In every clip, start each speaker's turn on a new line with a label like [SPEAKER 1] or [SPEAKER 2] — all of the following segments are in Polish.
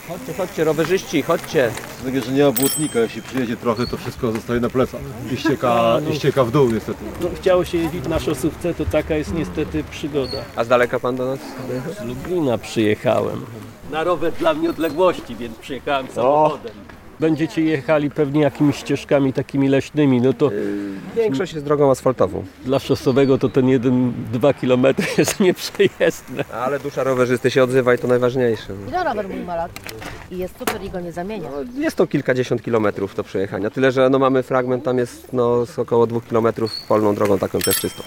[SPEAKER 1] Chodźcie, rowerzyści, chodźcie.
[SPEAKER 2] Dlatego, że nie ma błotnika, jeśli przyjedzie trochę, to wszystko zostaje na plecach i ścieka w dół niestety.
[SPEAKER 3] No, chciało się jeździć na szosówce, to taka jest niestety przygoda.
[SPEAKER 1] A z daleka pan do nas?
[SPEAKER 3] Z Lublina przyjechałem. Na rower dla mnie odległości, więc przyjechałem samochodem. Będziecie jechali pewnie jakimiś ścieżkami takimi leśnymi, no to
[SPEAKER 1] Większość jest drogą asfaltową.
[SPEAKER 3] dla szosowego to ten 1-2 kilometry jest nieprzejezdny.
[SPEAKER 1] Ale dusza rowerzysty się odzywa i to najważniejsze.
[SPEAKER 4] Ile rower mój ma lat? I jest super i go nie zamienia.
[SPEAKER 1] No, jest to kilkadziesiąt kilometrów do przejechania. Tyle, że mamy fragment, tam jest z około 2 kilometrów polną drogą taką też czystą.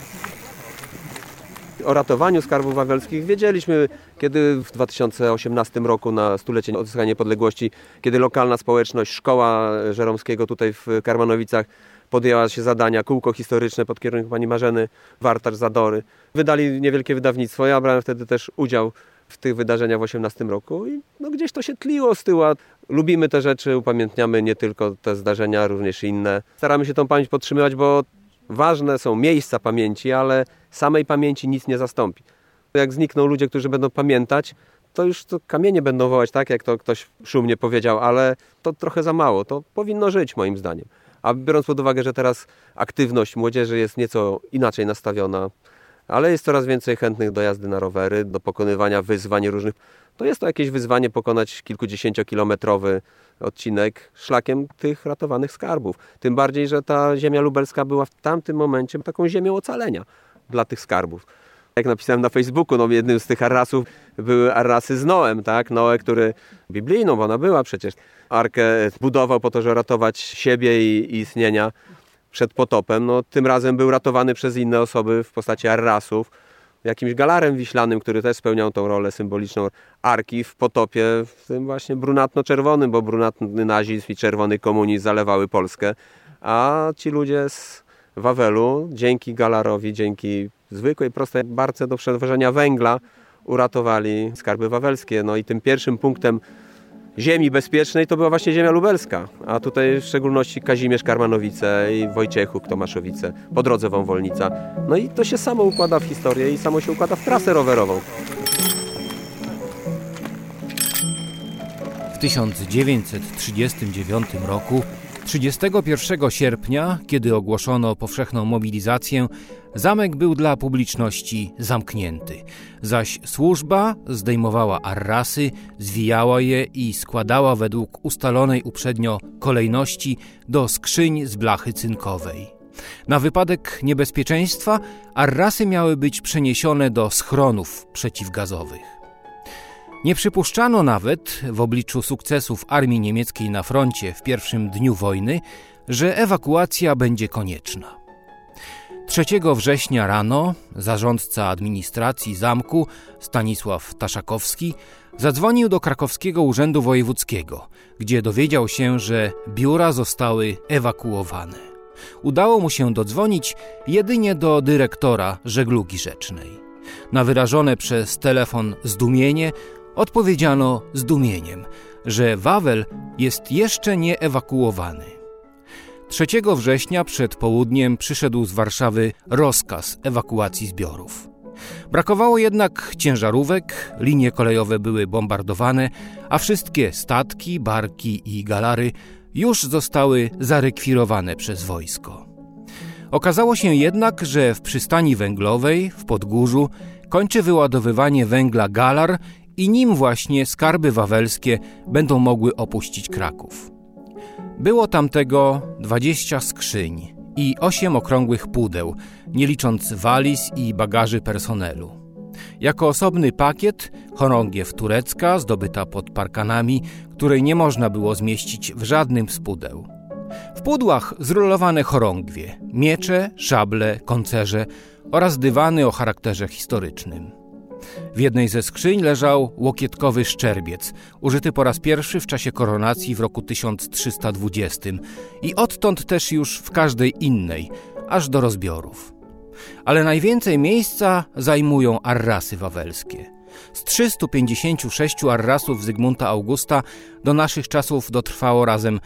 [SPEAKER 1] O ratowaniu skarbów wawelskich wiedzieliśmy, kiedy w 2018 roku na stulecie odzyskania niepodległości, kiedy lokalna społeczność, szkoła Żeromskiego tutaj w Karmanowicach podjęła się zadania, kółko historyczne pod kierunkiem pani Marzeny Wartacz-Zadory. Wydali niewielkie wydawnictwo. Ja brałem wtedy też udział w tych wydarzeniach w 2018 roku i gdzieś to się tliło z tyłu. Lubimy te rzeczy, upamiętniamy nie tylko te zdarzenia, również inne. Staramy się tą pamięć podtrzymywać, bo ważne są miejsca pamięci, ale samej pamięci nic nie zastąpi. Jak znikną ludzie, którzy będą pamiętać, to już to kamienie będą wołać, tak jak to ktoś szumnie powiedział, ale to trochę za mało. To powinno żyć moim zdaniem. A biorąc pod uwagę, że teraz aktywność młodzieży jest nieco inaczej nastawiona, ale jest coraz więcej chętnych do jazdy na rowery, do pokonywania wyzwań różnych, to jest to jakieś wyzwanie pokonać kilkudziesięciokilometrowy odcinek szlakiem tych ratowanych skarbów. Tym bardziej, że ta ziemia lubelska była w tamtym momencie taką ziemią ocalenia dla tych skarbów. Jak napisałem na Facebooku, jednym z tych arrasów były arrasy z Noem, tak? Noe, który biblijną, bo ona była przecież, arkę budował po to, żeby ratować siebie i istnienia przed potopem. Tym razem był ratowany przez inne osoby w postaci arrasów, jakimś galarem wiślanym, który też spełniał tą rolę symboliczną arki w potopie, w tym właśnie brunatno-czerwonym, bo brunatny nazizm i czerwony komunizm zalewały Polskę, a ci ludzie z Wawelu dzięki galarowi, dzięki zwykłej, prostej barce do przewożenia węgla uratowali skarby wawelskie. I tym pierwszym punktem ziemi bezpiecznej to była właśnie ziemia lubelska, a tutaj w szczególności Kazimierz Karmanowice i Wojciechuk Tomaszowice, po drodze Wąwolnica. I to się samo układa w historię i samo się układa w trasę rowerową.
[SPEAKER 5] W 1939 roku, 31 sierpnia, kiedy ogłoszono powszechną mobilizację, zamek był dla publiczności zamknięty, zaś służba zdejmowała arrasy, zwijała je i składała według ustalonej uprzednio kolejności do skrzyń z blachy cynkowej. Na wypadek niebezpieczeństwa arrasy miały być przeniesione do schronów przeciwgazowych. Nie przypuszczano nawet, w obliczu sukcesów armii niemieckiej na froncie w pierwszym dniu wojny, że ewakuacja będzie konieczna. 3 września rano zarządca administracji zamku Stanisław Taszakowski zadzwonił do krakowskiego urzędu wojewódzkiego, gdzie dowiedział się, że biura zostały ewakuowane. Udało mu się dodzwonić jedynie do dyrektora żeglugi rzecznej. Na wyrażone przez telefon zdumienie odpowiedziano zdumieniem, że Wawel jest jeszcze nie ewakuowany. 3 września przed południem przyszedł z Warszawy rozkaz ewakuacji zbiorów. Brakowało jednak ciężarówek, linie kolejowe były bombardowane, a wszystkie statki, barki i galary już zostały zarekwirowane przez wojsko. Okazało się jednak, że w przystani węglowej w Podgórzu kończy wyładowywanie węgla galar i nim właśnie skarby wawelskie będą mogły opuścić Kraków. Było tam tego 20 skrzyń i 8 okrągłych pudeł, nie licząc waliz i bagaży personelu. Jako osobny pakiet chorągiew turecka zdobyta pod parkanami, której nie można było zmieścić w żadnym z pudeł. W pudłach zrulowane chorągwie, miecze, szable, koncerze oraz dywany o charakterze historycznym. W jednej ze skrzyń leżał łokietkowy szczerbiec, użyty po raz pierwszy w czasie koronacji w roku 1320 i odtąd też już w każdej innej, aż do rozbiorów. Ale najwięcej miejsca zajmują arrasy wawelskie. Z 356 arrasów Zygmunta Augusta do naszych czasów dotrwało razem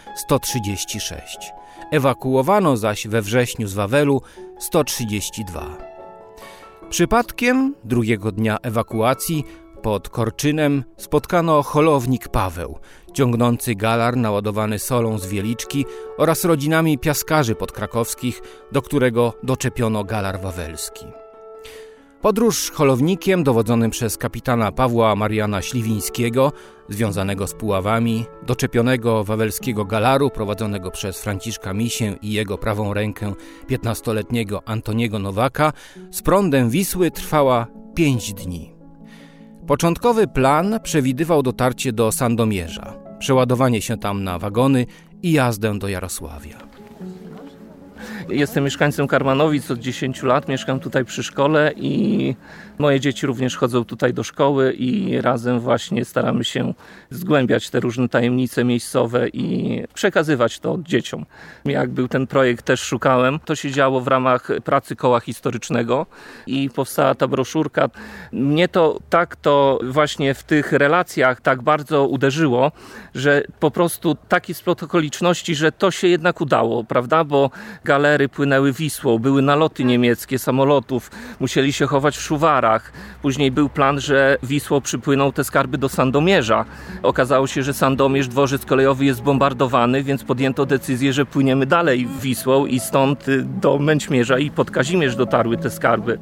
[SPEAKER 5] 136. Ewakuowano zaś we wrześniu z Wawelu 132. Przypadkiem drugiego dnia ewakuacji Pod Korczynem spotkano holownik Paweł, ciągnący galar naładowany solą z Wieliczki oraz rodzinami piaskarzy podkrakowskich, do którego doczepiono galar wawelski. Podróż holownikiem dowodzonym przez kapitana Pawła Mariana Śliwińskiego, związanego z Puławami, doczepionego wawelskiego galaru prowadzonego przez Franciszka Misię i jego prawą rękę 15-letniego Antoniego Nowaka z prądem Wisły trwała 5 dni. Początkowy plan przewidywał dotarcie do Sandomierza, przeładowanie się tam na wagony i jazdę do Jarosławia.
[SPEAKER 6] Jestem mieszkańcem Karmanowic od 10 lat, mieszkam tutaj przy szkole i moje dzieci również chodzą tutaj do szkoły i razem właśnie staramy się zgłębiać te różne tajemnice miejscowe i przekazywać to dzieciom. Jak był ten projekt, też szukałem. To się działo w ramach pracy koła historycznego i powstała ta broszurka. Mnie to właśnie w tych relacjach tak bardzo uderzyło, że po prostu taki splot okoliczności, że to się jednak udało, prawda? Bo galery płynęły Wisłą, były naloty niemieckie samolotów, musieli się chować w szuwarach. Później był plan, że Wisłą przypłyną te skarby do Sandomierza. Okazało się, że Sandomierz, dworzec kolejowy jest bombardowany, więc podjęto decyzję, że płyniemy dalej Wisłą i stąd do Męćmierza i pod Kazimierz dotarły te skarby.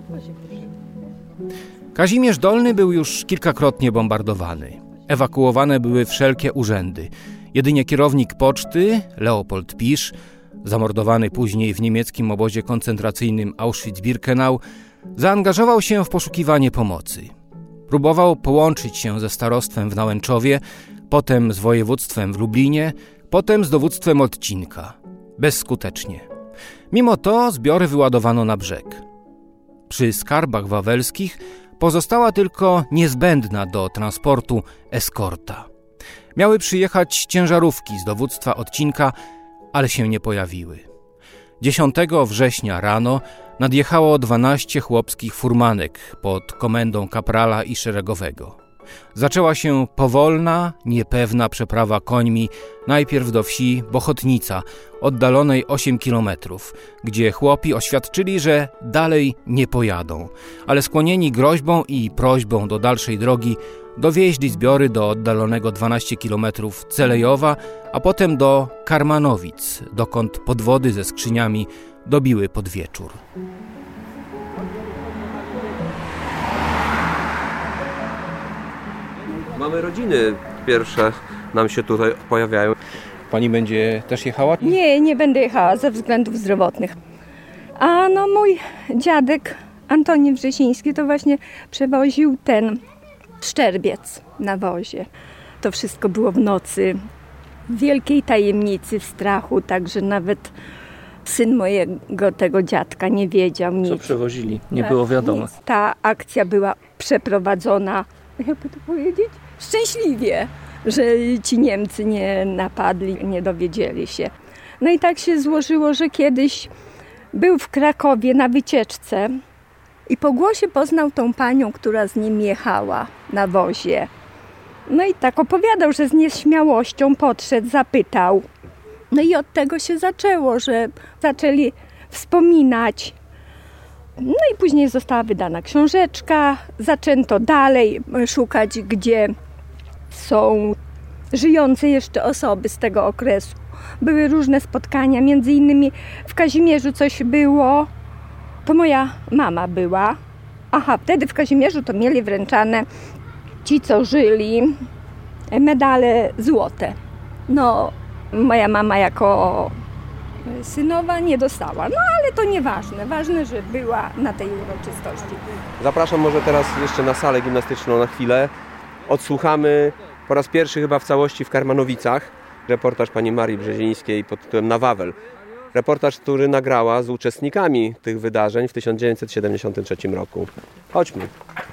[SPEAKER 5] Kazimierz Dolny był już kilkakrotnie bombardowany. Ewakuowane były wszelkie urzędy. Jedynie kierownik poczty, Leopold Pisz, zamordowany później w niemieckim obozie koncentracyjnym Auschwitz-Birkenau, zaangażował się w poszukiwanie pomocy. Próbował połączyć się ze starostwem w Nałęczowie, potem z województwem w Lublinie, potem z dowództwem Odcinka. Bezskutecznie. Mimo to zbiory wyładowano na brzeg. Przy skarbach wawelskich pozostała tylko niezbędna do transportu eskorta. Miały przyjechać ciężarówki z dowództwa Odcinka, ale się nie pojawiły. 10 września rano nadjechało 12 chłopskich furmanek pod komendą kaprala i szeregowego. Zaczęła się powolna, niepewna przeprawa końmi najpierw do wsi Bochotnica, oddalonej 8 kilometrów, gdzie chłopi oświadczyli, że dalej nie pojadą, ale skłonieni groźbą i prośbą do dalszej drogi dowieźli zbiory do oddalonego 12 kilometrów Celejowa, a potem do Karmanowic, dokąd podwody ze skrzyniami dobiły pod wieczór.
[SPEAKER 1] Mamy rodziny pierwsze, nam się tutaj pojawiają.
[SPEAKER 5] Pani będzie też jechała?
[SPEAKER 7] Nie będę jechała ze względów zdrowotnych. A no mój dziadek Antoni Wrzesiński to właśnie przewoził ten szczerbiec na wozie. To wszystko było w nocy, w wielkiej tajemnicy, w strachu, także nawet syn mojego tego dziadka nie wiedział nic.
[SPEAKER 6] Co przewozili? Nie było wiadomo.
[SPEAKER 7] Nic. Ta akcja była przeprowadzona, jakby to powiedzieć, szczęśliwie, że ci Niemcy nie napadli, nie dowiedzieli się. No i tak się złożyło, że kiedyś był w Krakowie na wycieczce i po głosie poznał tą panią, która z nim jechała na wozie. No i tak opowiadał, że z nieśmiałością podszedł, zapytał. No i od tego się zaczęło, że zaczęli wspominać. No i później została wydana książeczka, zaczęto dalej szukać, gdzie są żyjące jeszcze osoby z tego okresu. Były różne spotkania, między innymi w Kazimierzu coś było, to moja mama była. Wtedy w Kazimierzu to mieli wręczane ci, co żyli, medale złote. No, moja mama jako synowa nie dostała, no ale to nieważne, ważne, że była na tej uroczystości.
[SPEAKER 1] Zapraszam może teraz jeszcze na salę gimnastyczną na chwilę. Odsłuchamy po raz pierwszy chyba w całości w Karmanowicach reportaż pani Marii Brzezińskiej pod tytułem Na Wawel. Reportaż, który nagrała z uczestnikami tych wydarzeń w 1973 roku. Chodźmy.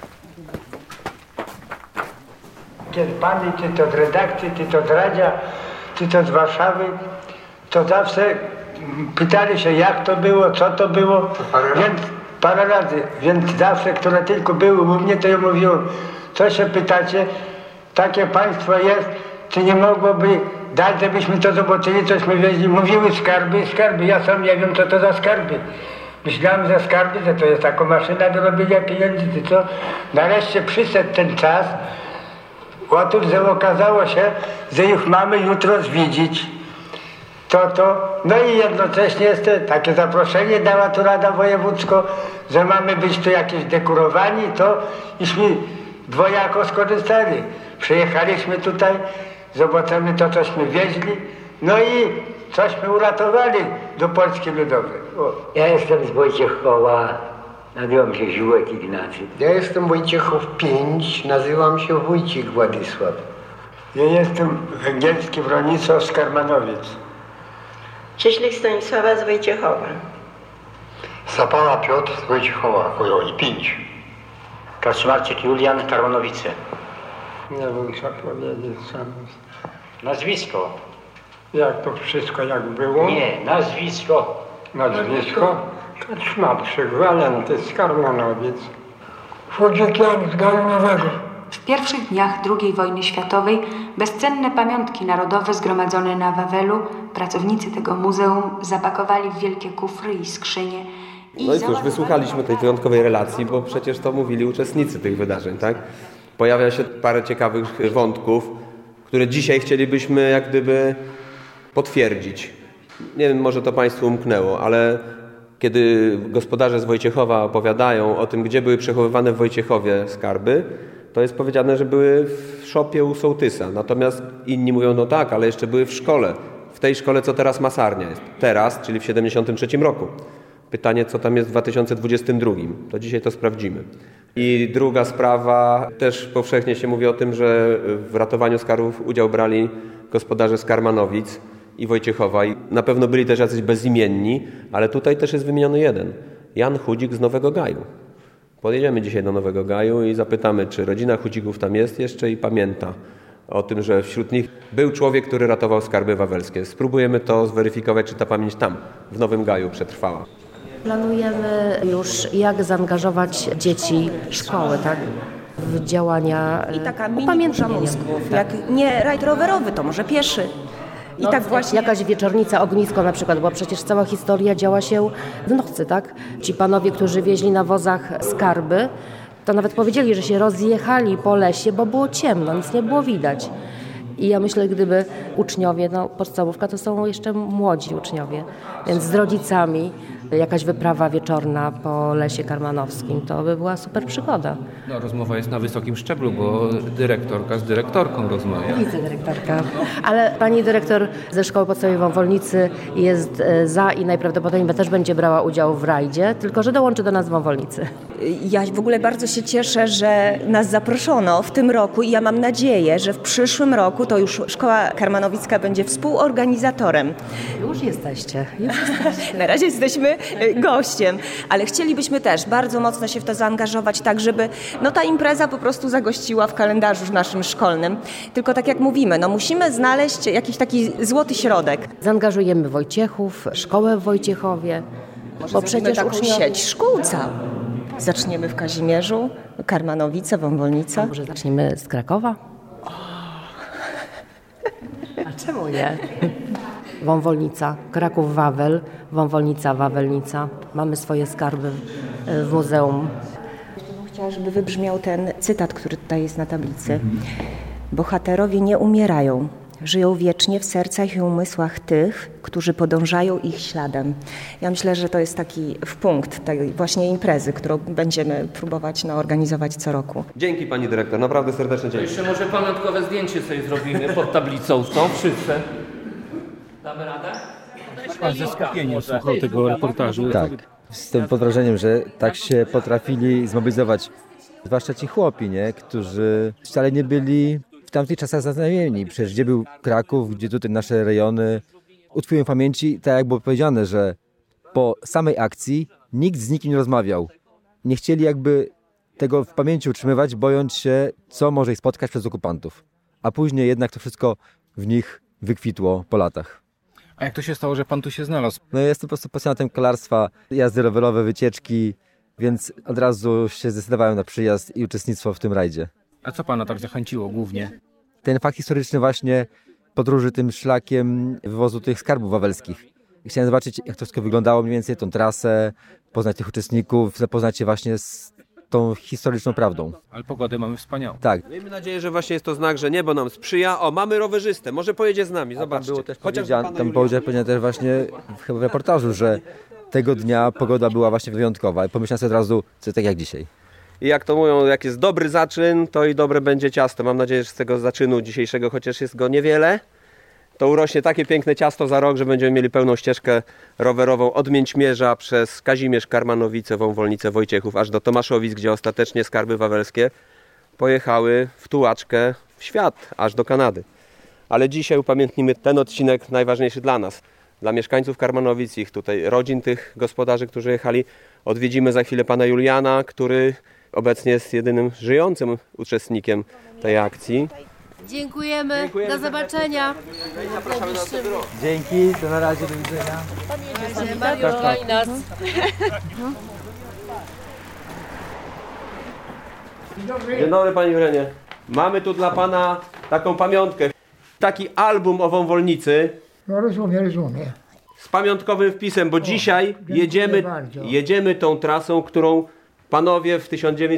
[SPEAKER 8] Pani, czy to z redakcji, czy to z radia, czy to z Warszawy, to zawsze pytali się, jak to było, co to było, więc parę razy, więc zawsze, które tylko były u mnie, to ja mówiłem, co się pytacie, takie państwo jest, czy nie mogłoby dać, żebyśmy to zobaczyli, cośmy wieźli, mówiły skarby, ja sam nie wiem, co to za skarby, Myślałem, że skarby to jest taka maszyna do robienia pieniędzy, czy co. Nareszcie przyszedł ten czas. Otóż, że okazało się, że już mamy jutro zwiedzić no i jednocześnie jest takie zaproszenie dała tu Rada Wojewódzka, że mamy być tu jakieś dekorowani, to iśmy dwojako skorzystali. Przyjechaliśmy tutaj, zobaczymy to, cośmy wieźli, no i cośmy uratowali do Polski Ludowej.
[SPEAKER 9] Ja jestem z Wojciechowa, nazywam się Ziółek Ignacy.
[SPEAKER 10] Ja jestem Wojciechów 5, nazywam się Wójcik Władysław.
[SPEAKER 8] Ja jestem Węgierski Bronisław z Karmanowic.
[SPEAKER 11] Cieślik Stanisława z Wojciechowa.
[SPEAKER 10] Zapala Piotr z Wojciechowa, i 5.
[SPEAKER 9] Kaczmarczyk Julian, Karmanowice.
[SPEAKER 8] Nie wiem, co powiedzieć sam.
[SPEAKER 9] Nazwisko.
[SPEAKER 8] Jak to wszystko jak było?
[SPEAKER 9] Nie, nazwisko.
[SPEAKER 8] Nazwisko? Kaczmarczyk Walenty z Karmanowic.
[SPEAKER 10] Wójcik Jan z Gaju Nowego.
[SPEAKER 12] W pierwszych dniach II wojny światowej bezcenne pamiątki narodowe zgromadzone na Wawelu pracownicy tego muzeum zapakowali w wielkie kufry i skrzynie.
[SPEAKER 1] No i cóż, wysłuchaliśmy tej wyjątkowej relacji, bo przecież to mówili uczestnicy tych wydarzeń, tak? Pojawia się parę ciekawych wątków, które dzisiaj chcielibyśmy jak gdyby potwierdzić. Nie wiem, może to Państwu umknęło, ale kiedy gospodarze z Wojciechowa opowiadają o tym, gdzie były przechowywane w Wojciechowie skarby, to jest powiedziane, że były w szopie u sołtysa. Natomiast inni mówią, no tak, ale jeszcze były w szkole. W tej szkole, co teraz masarnia jest. Teraz, czyli w 1973 roku. Pytanie, co tam jest w 2022. To dzisiaj to sprawdzimy. I druga sprawa, też powszechnie się mówi o tym, że w ratowaniu skarbów udział brali gospodarze z Karmanowic i Wojciechowa. I na pewno byli też jacyś bezimienni, ale tutaj też jest wymieniony jeden. Jan Chudzik z Nowego Gaju. Podjedziemy dzisiaj do Nowego Gaju i zapytamy, czy rodzina Chudzików tam jest jeszcze i pamięta o tym, że wśród nich był człowiek, który ratował skarby wawelskie. Spróbujemy to zweryfikować, czy ta pamięć tam, w Nowym Gaju przetrwała.
[SPEAKER 4] Planujemy już, jak zaangażować dzieci szkoły, tak? W działania
[SPEAKER 13] I taka mini burza mózgów. Jak nie rajd rowerowy, to może pieszy. I tak właśnie
[SPEAKER 4] jakaś wieczornica, ognisko na przykład, bo przecież cała historia działa się w nocy, tak? Ci panowie, którzy wieźli na wozach skarby, to nawet powiedzieli, że się rozjechali po lesie, bo było ciemno, nic nie było widać. I ja myślę, gdyby uczniowie, podstawówka to są jeszcze młodzi uczniowie, więc z rodzicami jakaś wyprawa wieczorna po lesie karmanowskim, to by była super przygoda.
[SPEAKER 5] No, rozmowa jest na wysokim szczeblu, bo dyrektorka z dyrektorką rozmawia.
[SPEAKER 4] Wicedyrektorka. Ale pani dyrektor ze Szkoły Podstawowej w Wąwolnicy jest za i najprawdopodobniej też będzie brała udział w rajdzie, tylko że dołączy do nas w Wąwolnicy.
[SPEAKER 13] Ja w ogóle bardzo się cieszę, że nas zaproszono w tym roku i ja mam nadzieję, że w przyszłym roku to już Szkoła Karmanowicka będzie współorganizatorem.
[SPEAKER 4] Już jesteście.
[SPEAKER 13] Na razie jesteśmy gościem, ale chcielibyśmy też bardzo mocno się w to zaangażować, tak żeby ta impreza po prostu zagościła w kalendarzu naszym szkolnym. Tylko tak jak mówimy, musimy znaleźć jakiś taki złoty środek.
[SPEAKER 4] Zaangażujemy Wojciechów, szkołę w Wojciechowie.
[SPEAKER 13] Bo przecież taką sieć szkół całą. Zaczniemy w Kazimierzu, Karmanowice, Wąwolnica.
[SPEAKER 4] Może zaczniemy z Krakowa? A czemu nie? Wąwolnica, Kraków-Wawel, Wąwolnica-Wawelnica. Mamy swoje skarby w muzeum.
[SPEAKER 13] Chciałam, żeby wybrzmiał ten cytat, który tutaj jest na tablicy. Bohaterowie nie umierają, żyją wiecznie w sercach i umysłach tych, którzy podążają ich śladem. Ja myślę, że to jest taki punkt tej właśnie imprezy, którą będziemy próbować organizować co roku.
[SPEAKER 1] Dzięki pani dyrektor, naprawdę serdecznie dzięki.
[SPEAKER 6] Jeszcze może pamiątkowe zdjęcie sobie zrobimy pod tablicą, co? Wszyscy. Damy radę?
[SPEAKER 3] Pan ze skupieniem słuchał tego reportażu.
[SPEAKER 14] Tak, jestem pod wrażeniem, że tak się potrafili zmobilizować, zwłaszcza ci chłopi, którzy wcale nie byli w tamtych czasach zaznajomieni. Przecież gdzie był Kraków, gdzie tutaj nasze rejony. Utkwiłem w pamięci, tak jak było powiedziane, że po samej akcji nikt z nikim nie rozmawiał. Nie chcieli tego w pamięci utrzymywać, bojąc się, co może ich spotkać przez okupantów. A później jednak to wszystko w nich wykwitło po latach.
[SPEAKER 5] A jak to się stało, że pan tu się znalazł?
[SPEAKER 14] Jestem po prostu pasjonatem kolarstwa, jazdy rowerowe, wycieczki, więc od razu się zdecydowałem na przyjazd i uczestnictwo w tym rajdzie.
[SPEAKER 5] A co pana tak zachęciło głównie?
[SPEAKER 14] Ten fakt historyczny właśnie podróży tym szlakiem wywozu tych skarbów wawelskich. Chciałem zobaczyć, jak to wszystko wyglądało mniej więcej, tą trasę, poznać tych uczestników, zapoznać się właśnie z tą historyczną prawdą.
[SPEAKER 5] Ale pogodę mamy wspaniałą.
[SPEAKER 14] Tak.
[SPEAKER 1] Miejmy nadzieję, że właśnie jest to znak, że niebo nam sprzyja. O, mamy rowerzystę, może pojedzie z nami, zobaczcie.
[SPEAKER 14] Tam powiedziałem też właśnie chyba w reportażu, że tego dnia pogoda była właśnie wyjątkowa i pomyślałem sobie od razu, co tak jak dzisiaj.
[SPEAKER 1] I jak to mówią, jak jest dobry zaczyn, to i dobre będzie ciasto. Mam nadzieję, że z tego zaczynu dzisiejszego, chociaż jest go niewiele, to urośnie takie piękne ciasto za rok, że będziemy mieli pełną ścieżkę rowerową od Mięćmierza przez Kazimierz, Karmanowice, Wąwolnice, Wojciechów, aż do Tomaszowic, gdzie ostatecznie skarby wawelskie pojechały w tułaczkę w świat, aż do Kanady. Ale dzisiaj upamiętnimy ten odcinek najważniejszy dla nas, dla mieszkańców Karmanowic, ich tutaj rodzin, tych gospodarzy, którzy jechali. Odwiedzimy za chwilę pana Juliana, który obecnie jest jedynym żyjącym uczestnikiem tej akcji.
[SPEAKER 4] Dziękujemy. Do zobaczenia.
[SPEAKER 1] Zapraszamy na ten rok.
[SPEAKER 14] Dzięki, to na razie, do widzenia.
[SPEAKER 4] Mariusz, nas.
[SPEAKER 1] Dzień dobry panie Irenie. Mamy tu dla pana taką pamiątkę. Taki album o Wąwolnicy.
[SPEAKER 15] No rozumiem.
[SPEAKER 1] Z pamiątkowym wpisem, bo dzisiaj jedziemy tą trasą, którą panowie w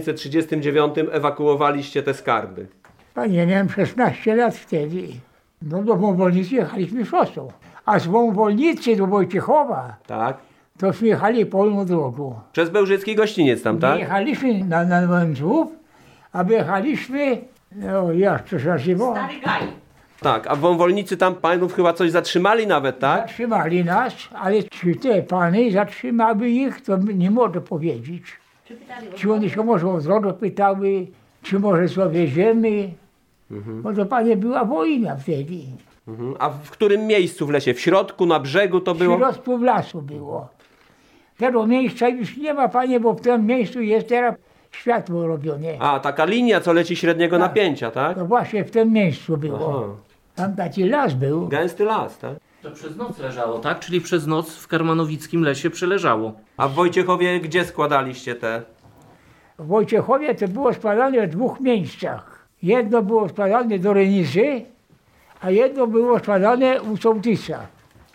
[SPEAKER 1] 1939 ewakuowaliście te skarby.
[SPEAKER 15] Panie, miałem 16 lat wtedy. No do Wąwolnicy jechaliśmy szosą. A z Wąwolnicy do Wojciechowa
[SPEAKER 1] Tak.
[SPEAKER 15] tośmy jechali polną drogą.
[SPEAKER 1] Przez Bełżycki Gościniec tam, tak?
[SPEAKER 15] Nie jechaliśmy na Węgrzów, a wyjechaliśmy, no jak to się nazywa?
[SPEAKER 1] Tak, a w Wąwolnicy tam panów chyba coś zatrzymali nawet, tak?
[SPEAKER 15] Zatrzymali nas, ale czy te pany zatrzymały ich, to nie mogę powiedzieć. Czy one się może o drogę pytały, czy może co wieziemy. Bo to panie była wojna wtedy.
[SPEAKER 1] A w którym miejscu w lesie? W środku, na brzegu to było?
[SPEAKER 15] W środku w lasu było. Tego miejsca już nie ma, panie, bo w tym miejscu jest teraz światło robione.
[SPEAKER 1] A, taka linia, co leci średniego napięcia, tak?
[SPEAKER 15] To właśnie w tym miejscu było.
[SPEAKER 1] Aha.
[SPEAKER 15] Tam taki las był.
[SPEAKER 1] Gęsty las, tak?
[SPEAKER 6] To przez noc leżało, tak? Czyli przez noc w karmanowickim lesie przeleżało.
[SPEAKER 1] A w Wojciechowie gdzie składaliście te?
[SPEAKER 15] W Wojciechowie to było składane w dwóch miejscach. Jedno było składane do Renizy, a jedno było składane u sołtysa.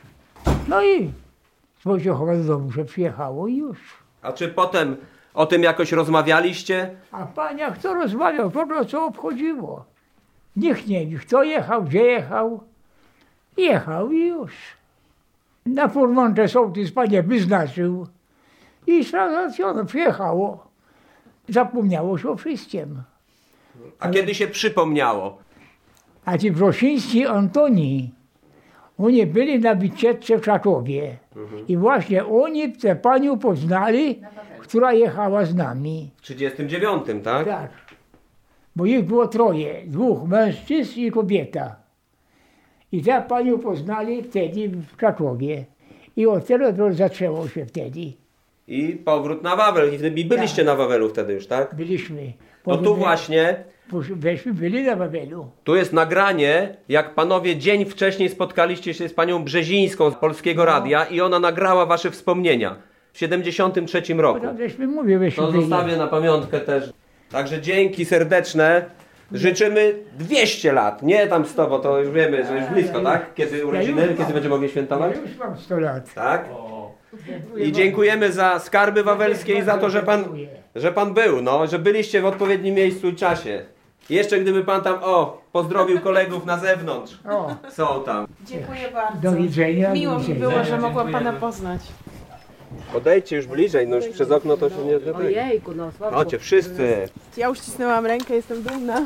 [SPEAKER 15] No i z Wojciechowa do domu się przyjechało i już.
[SPEAKER 1] A czy potem o tym jakoś rozmawialiście?
[SPEAKER 15] A panie, kto rozmawiał, to co obchodziło. Nikt nie wie, kto jechał, gdzie jechał. Jechał i już. Na furmankę sołtys panie wyznaczył i załatwiono, przyjechało. Zapomniało się o wszystkim.
[SPEAKER 1] A kiedy się przypomniało?
[SPEAKER 15] A ci Wrzosińscy Antoni, oni byli na wycieczce w Czakowie. I właśnie oni tę panią poznali, która jechała z nami.
[SPEAKER 1] W 1939, tak?
[SPEAKER 15] Tak. Bo ich było troje, dwóch mężczyzn i kobieta. I tę panią poznali wtedy w Czakowie. I od tego to zaczęło się wtedy.
[SPEAKER 1] I powrót na Wawel. I byliście na Wawelu wtedy już, tak?
[SPEAKER 15] Byliśmy.
[SPEAKER 1] No tu właśnie,
[SPEAKER 15] Weźmy byli na Wawelu.
[SPEAKER 1] tu jest nagranie, jak panowie dzień wcześniej spotkaliście się z panią Brzezińską z Polskiego Radia i ona nagrała wasze wspomnienia w 1973 roku.
[SPEAKER 15] No, żeśmy mówili,
[SPEAKER 1] To zostawię na pamiątkę też. Także dzięki serdeczne. Życzymy 200 lat, nie tam 100, bo to już wiemy, że już blisko, tak? Kiedy urodziny, kiedy będziemy mogli świętować?
[SPEAKER 15] Ja już mam 100 lat.
[SPEAKER 1] Tak? I dziękujemy za skarby wawelskie i za to, że pan był, no, że byliście w odpowiednim miejscu i czasie. Jeszcze gdyby pan tam, pozdrowił kolegów na zewnątrz. Są tam.
[SPEAKER 16] Dziękuję bardzo.
[SPEAKER 15] Do widzenia.
[SPEAKER 16] Miło mi było, że mogłam pana poznać.
[SPEAKER 1] Podejdźcie już bliżej, no już przez okno to się nie odbywa.
[SPEAKER 4] Ojejku, no słabo.
[SPEAKER 1] Chodźcie wszyscy.
[SPEAKER 16] Ja uścisnęłam rękę, jestem dumna.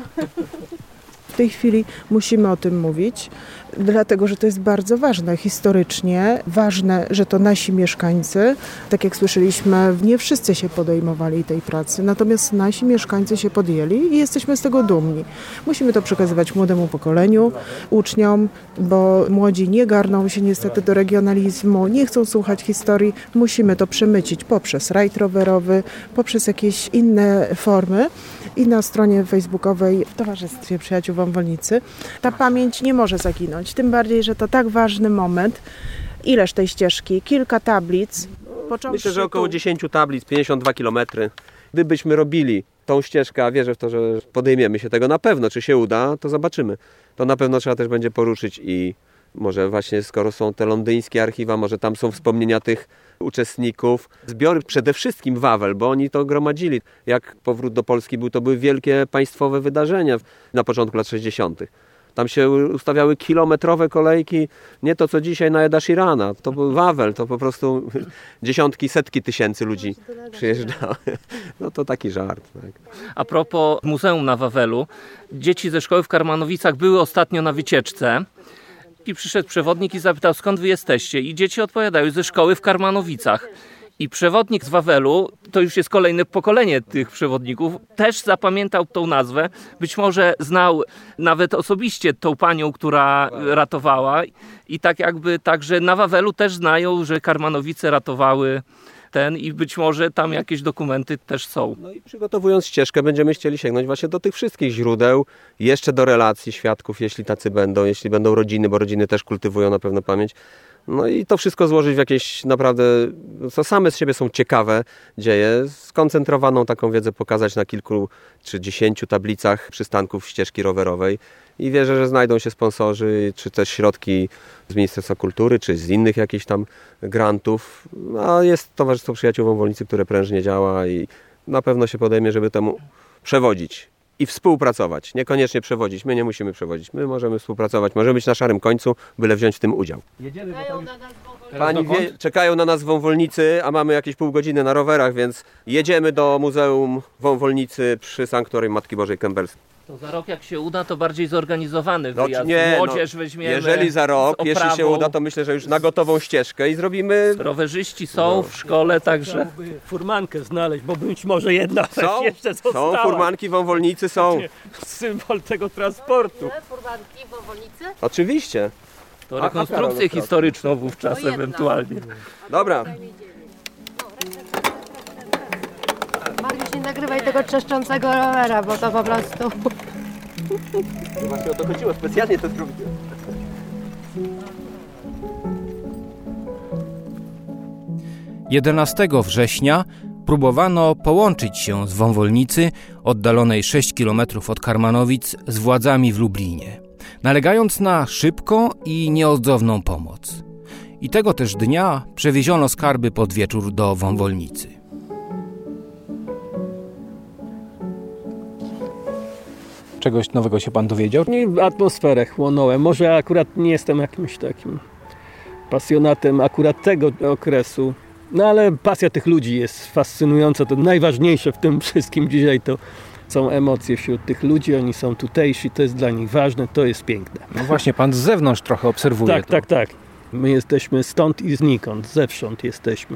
[SPEAKER 16] W tej chwili musimy o tym mówić, dlatego że to jest bardzo ważne historycznie. Ważne, że to nasi mieszkańcy, tak jak słyszeliśmy, nie wszyscy się podejmowali tej pracy, natomiast nasi mieszkańcy się podjęli i jesteśmy z tego dumni. Musimy to przekazywać młodemu pokoleniu, uczniom, bo młodzi nie garną się niestety do regionalizmu, nie chcą słuchać historii. Musimy to przemycić poprzez rajd rowerowy, poprzez jakieś inne formy i na stronie facebookowej w Towarzystwie Przyjaciół Wąwolnicy. Ta pamięć nie może zaginąć, tym bardziej, że to tak ważny moment. Ileż tej ścieżki? Kilka tablic.
[SPEAKER 1] Myślę, że około 10 tablic, 52 km. Gdybyśmy robili tą ścieżkę, a wierzę w to, że podejmiemy się tego na pewno, czy się uda, to zobaczymy. To na pewno trzeba też będzie poruszyć i Może właśnie skoro są te londyńskie archiwa, może tam są wspomnienia tych uczestników. Zbiory przede wszystkim Wawel, bo oni to gromadzili. Jak powrót do Polski był, to były wielkie państwowe wydarzenia na początku lat 60. Tam się ustawiały kilometrowe kolejki, nie to co dzisiaj na Eda Sheerana. To był Wawel, to po prostu dziesiątki, setki tysięcy ludzi przyjeżdżały. No to taki żart. Tak.
[SPEAKER 6] A propos muzeum na Wawelu, dzieci ze szkoły w Karmanowicach były ostatnio na wycieczce i przyszedł przewodnik i zapytał, skąd wy jesteście? I dzieci odpowiadają, ze szkoły w Karmanowicach. I przewodnik z Wawelu, to już jest kolejne pokolenie tych przewodników, też zapamiętał tą nazwę. Być może znał nawet osobiście tą panią, która ratowała. I tak jakby także na Wawelu też znają, że Karmanowice ratowały i być może tam jakieś dokumenty też są.
[SPEAKER 1] No i przygotowując ścieżkę będziemy chcieli sięgnąć właśnie do tych wszystkich źródeł, jeszcze do relacji świadków, jeśli tacy będą, jeśli będą rodziny, bo rodziny też kultywują na pewno pamięć. No i to wszystko złożyć w jakieś naprawdę, co same z siebie są ciekawe dzieje, skoncentrowaną taką wiedzę pokazać na kilku czy 10 tablicach przystanków ścieżki rowerowej i wierzę, że znajdą się sponsorzy, czy też środki z Ministerstwa Kultury, czy z innych jakichś tam grantów. A jest Towarzystwo Przyjaciół Wąwolnicy, które prężnie działa i na pewno się podejmie, żeby temu przewodzić. I współpracować. Niekoniecznie przewodzić. My nie musimy przewodzić. My możemy współpracować. Możemy być na szarym końcu, byle wziąć w tym udział. Jedziemy, Pani wie, czekają na nas wąwolnicy, a mamy jakieś pół godziny na rowerach, więc jedziemy do Muzeum Wąwolnicy przy Sanktuarium Matki Bożej Kębelskiej.
[SPEAKER 6] To za rok jak się uda, to bardziej zorganizowany wyjazd. Młodzież weźmiemy.
[SPEAKER 1] Jeżeli za rok, jeśli się uda, to myślę, że już na gotową ścieżkę i zrobimy...
[SPEAKER 6] Rowerzyści są w szkole, także...
[SPEAKER 3] Furmankę znaleźć, bo być może jedna jeszcze została.
[SPEAKER 1] Są furmanki, wąwolnicy są.
[SPEAKER 3] Symbol tego transportu.
[SPEAKER 4] Furmanki, wąwolnicy?
[SPEAKER 1] Oczywiście.
[SPEAKER 6] To rekonstrukcję historyczną wówczas ewentualnie.
[SPEAKER 1] Dobra.
[SPEAKER 4] Mariusz, nie nagrywaj tego trzeszczącego rowera, bo to po prostu...
[SPEAKER 1] Właśnie o to chodziło, specjalnie to zrobiłem.
[SPEAKER 5] „11 września próbowano połączyć się z Wąwolnicy, oddalonej 6 km od Karmanowic, z władzami w Lublinie, nalegając na szybką i nieodzowną pomoc. I tego też dnia przewieziono skarby pod wieczór do Wąwolnicy.
[SPEAKER 17] Czegoś nowego się pan dowiedział?
[SPEAKER 3] Atmosferę chłonąłem. Może akurat nie jestem jakimś takim pasjonatem akurat tego okresu. No ale pasja tych ludzi jest fascynująca. To najważniejsze w tym wszystkim dzisiaj to są emocje wśród tych ludzi. Oni są tutejsi, to jest dla nich ważne, to jest piękne.
[SPEAKER 17] No właśnie, pan z zewnątrz trochę obserwuje.
[SPEAKER 3] Tak. My jesteśmy stąd i znikąd, zewsząd jesteśmy.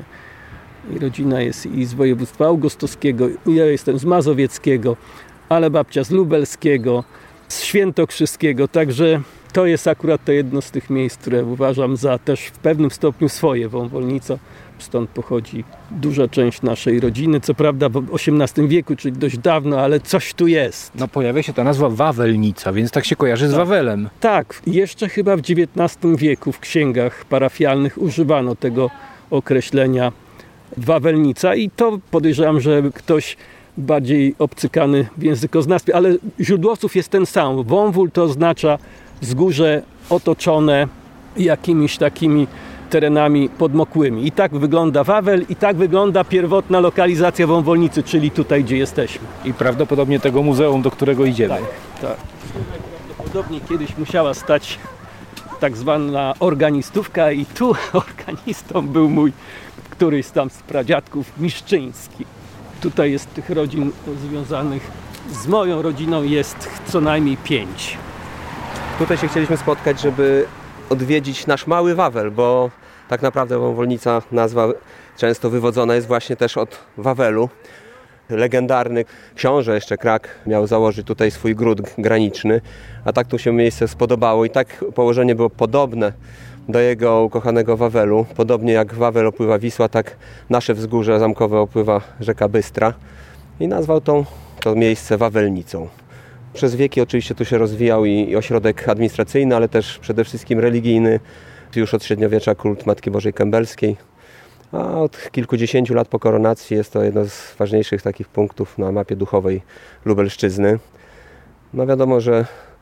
[SPEAKER 3] I rodzina jest i z województwa augustowskiego, ja jestem z mazowieckiego, ale babcia z lubelskiego, z świętokrzyskiego, także to jest akurat to jedno z tych miejsc, które uważam za też w pewnym stopniu swoje. Wąwolnica, stąd pochodzi duża część naszej rodziny, co prawda w XVIII wieku, czyli dość dawno, ale coś tu jest.
[SPEAKER 17] No pojawia się ta nazwa Wawelnica, więc tak się kojarzy z Wawelem.
[SPEAKER 3] Tak, jeszcze chyba w XIX wieku w księgach parafialnych używano tego określenia Wawelnica i to podejrzewam, że ktoś bardziej obcykany w językoznawstwie, ale źródłowców jest ten sam. Wąwół to oznacza wzgórze otoczone jakimiś takimi terenami podmokłymi. I tak wygląda Wawel i tak wygląda pierwotna lokalizacja Wąwolnicy, czyli tutaj, gdzie jesteśmy.
[SPEAKER 17] I prawdopodobnie tego muzeum, do którego idziemy.
[SPEAKER 3] Tak. Prawdopodobnie kiedyś musiała stać tak zwana organistówka i tu organistą był mój któryś tam z pradziadków Miszczyński. Tutaj jest tych rodzin związanych z moją rodziną jest co najmniej 5.
[SPEAKER 1] Tutaj się chcieliśmy spotkać, żeby odwiedzić nasz mały Wawel, bo tak naprawdę Wąwolnica, nazwa często wywodzona jest właśnie też od Wawelu. Legendarny książę jeszcze Krak miał założyć tutaj swój gród graniczny, a tak tu się miejsce spodobało i tak położenie było podobne do jego ukochanego Wawelu. Podobnie jak Wawel opływa Wisła, tak nasze wzgórze zamkowe opływa rzeka Bystra i nazwał to miejsce Wawelnicą. Przez wieki oczywiście tu się rozwijał i ośrodek administracyjny, ale też przede wszystkim religijny. Już od średniowiecza kult Matki Bożej Kębelskiej, a od kilkudziesięciu lat po koronacji jest to jedno z ważniejszych takich punktów na mapie duchowej Lubelszczyzny. No wiadomo, że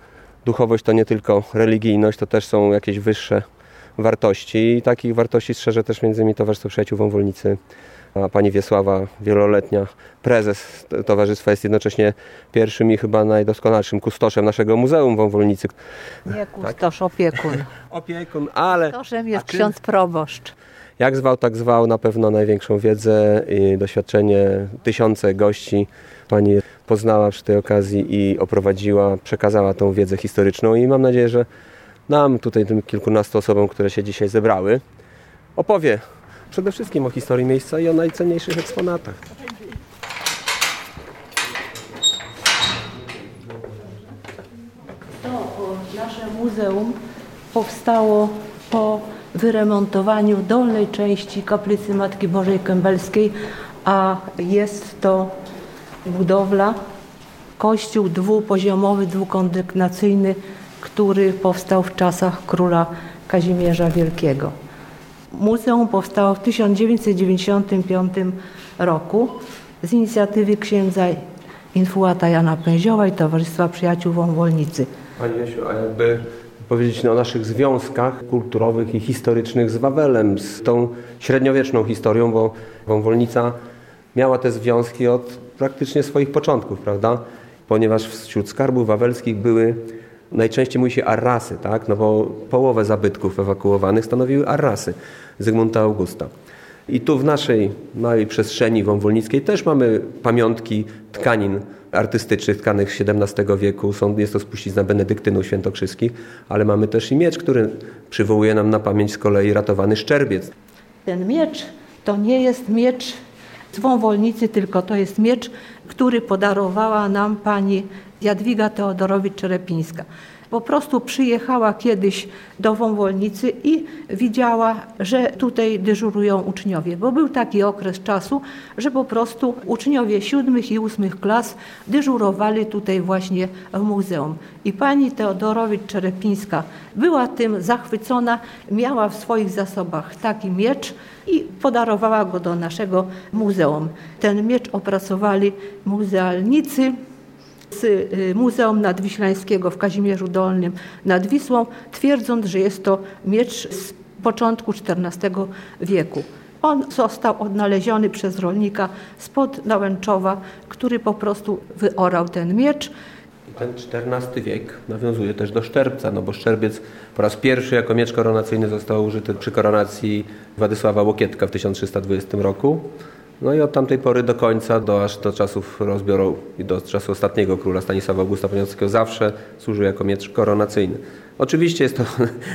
[SPEAKER 1] duchowość to nie tylko religijność, to też są jakieś wyższe wartości i takich wartości strzeże też między innymi Towarzystwo Przyjaciół Wąwolnicy. A pani Wiesława, wieloletnia prezes towarzystwa, jest jednocześnie pierwszym i chyba najdoskonalszym kustoszem naszego Muzeum Wąwolnicy.
[SPEAKER 18] Nie kustosz, opiekun.
[SPEAKER 1] Opiekun, ale...
[SPEAKER 18] Kustoszem jest ksiądz proboszcz.
[SPEAKER 1] Jak zwał, tak zwał, na pewno największą wiedzę i doświadczenie, tysiące gości pani poznała przy tej okazji i oprowadziła, przekazała tą wiedzę historyczną i mam nadzieję, że nam, tutaj tym kilkunastu osobom, które się dzisiaj zebrały, opowie przede wszystkim o historii miejsca i o najcenniejszych eksponatach.
[SPEAKER 18] Nasze muzeum powstało po wyremontowaniu dolnej części kaplicy Matki Bożej Kębelskiej, a jest to budowla, kościół dwupoziomowy, dwukondygnacyjny, który powstał w czasach króla Kazimierza Wielkiego. Muzeum powstało w 1995 roku z inicjatywy księdza infułata Jana Pęzioła i Towarzystwa Przyjaciół Wąwolnicy.
[SPEAKER 1] Pani Jasiu, a jakby powiedzieć o naszych związkach kulturowych i historycznych z Wawelem, z tą średniowieczną historią, bo Wąwolnica miała te związki od praktycznie swoich początków, prawda? Ponieważ wśród skarbów wawelskich były, najczęściej mówi się arrasy, tak? No bo połowę zabytków ewakuowanych stanowiły arrasy Zygmunta Augusta. I tu w naszej małej przestrzeni wąwolnickiej też mamy pamiątki tkanin artystycznych, tkanych z XVII wieku. Jest to spuścizna benedyktynów świętokrzyskich, ale mamy też i miecz, który przywołuje nam na pamięć z kolei ratowany szczerbiec.
[SPEAKER 18] Ten miecz to nie jest miecz z Wąwolnicy, tylko to jest miecz, który podarowała nam pani Jadwiga Teodorowicz-Czerepińska. Po prostu przyjechała kiedyś do Wąwolnicy i widziała, że tutaj dyżurują uczniowie, bo był taki okres czasu, że po prostu uczniowie 7. i 8. klas dyżurowali tutaj właśnie w muzeum. I pani Teodorowicz-Czerepińska była tym zachwycona, miała w swoich zasobach taki miecz i podarowała go do naszego muzeum. Ten miecz opracowali muzealnicy z Muzeum Nadwiślańskiego w Kazimierzu Dolnym nad Wisłą, twierdząc, że jest to miecz z początku XIV wieku. On został odnaleziony przez rolnika spod Nałęczowa, który po prostu wyorał ten miecz.
[SPEAKER 1] Ten XIV wiek nawiązuje też do szczerbca, no bo szczerbiec po raz pierwszy jako miecz koronacyjny został użyty przy koronacji Władysława Łokietka w 1320 roku. No i od tamtej pory do końca, aż do czasów rozbioru i do czasu ostatniego króla Stanisława Augusta Poniatowskiego zawsze służył jako miecz koronacyjny. Oczywiście jest to